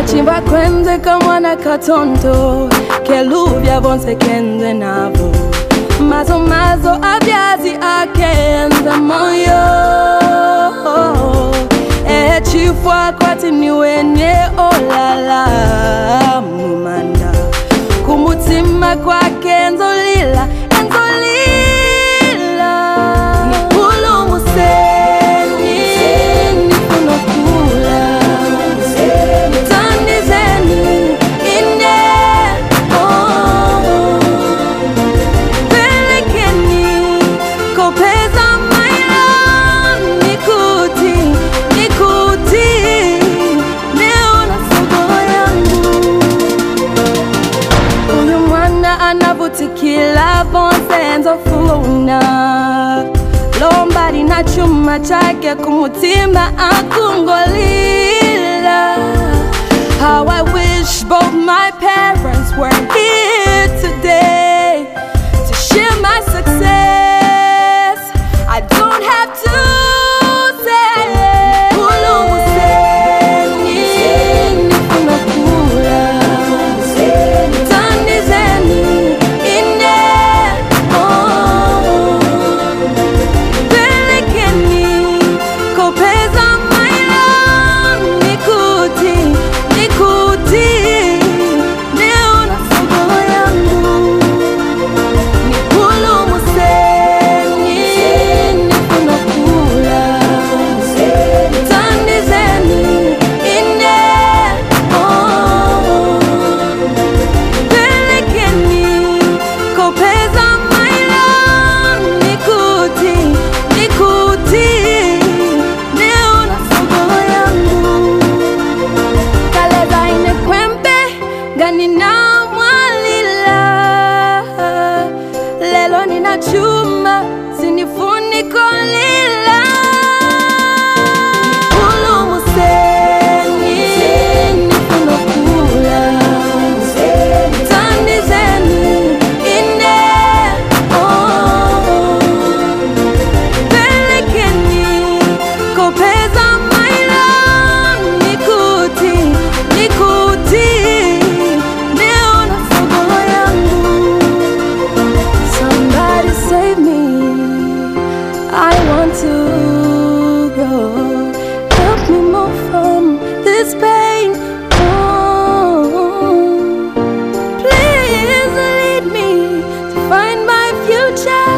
Chimba kwenze kamwana katonto keluvya vonse kenze navo mazo mazo abyazi akenza moyo chifwa kwati niwenye olala mumanda kumutima kwa kenzo lila nikulu museni nikunokula nitandizeni ine pelekeni kopeza maila nikuti neona sugo yangu uyu mwana anavutikila vonsenzo funa lombari na chuma chake kumutima akungolila. How I wish both my parents were here today to share my success. I don't have to say ulumuseni nikunokula tandizeni ine pelekeni kopeza maila nikuti neona sugo yangu nikulu museni nikunokula tandizeni ine pelekeni kopeza maila nikuti neona sugo yangu kaleza ine kwempe gani na mwalila lelo nina chuma sinifuniko lila ulumuseni nikunokula tandizeni ine pelekeni kopeza maila nikuti neona sugo yangu. Somebody save me, I want to go. Help me move from this pain. Oh, please lead me to find my future.